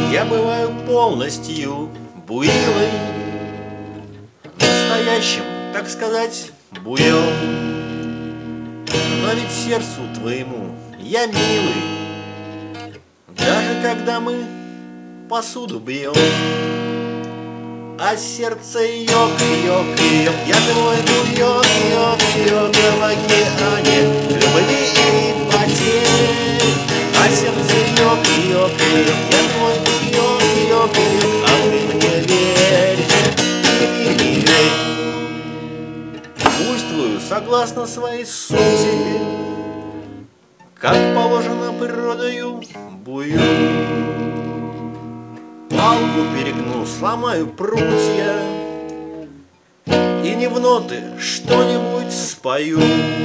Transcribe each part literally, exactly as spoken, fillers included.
Я бываю полностью буйной, настоящим, так сказать, буйом. Но ведь сердцу твоему я милый, даже когда мы посуду бьем. А сердце ёк-ёк-ёк, я твой буйок-ёк-ёк в океане любви и потерь. А сердце ёк-ёк-ёк, я твой буйок-ёк-ёк, а ты мне верь или не верь. Буйствую согласно своей сути, как положено природою бую. Палку перегну, сломаю прутья и не в ноты что-нибудь спою.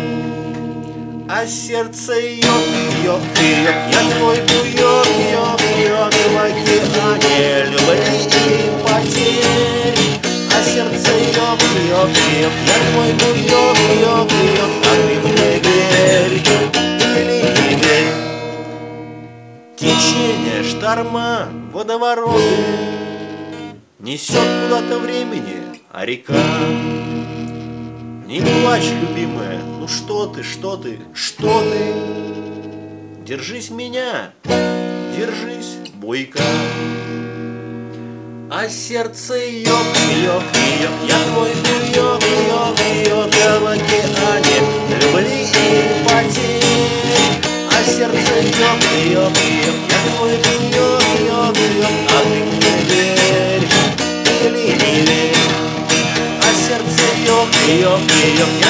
А сердце ёк-ёк-ёк, я твой буйок-ёк-ёк в океане любви и потерь. А сердце ёк-ёк-ёк, я твой буйок-ёк-ёк, а ты мне верь или не верь. Течение, шторма, водовороты несет куда-то времени, а река. Не плачь, любимая, ну что ты, что ты, что ты? Держись меня, держись, бойка. А сердце ёк-ёк-ёк, я твой буйок-ёк-ёк в океане любви и потерь. А сердце ёк-ёк-ёк, я твой буйок-ёк-ёк, а ты мне верь или не верь. А сердце ёк-ёк-ёк,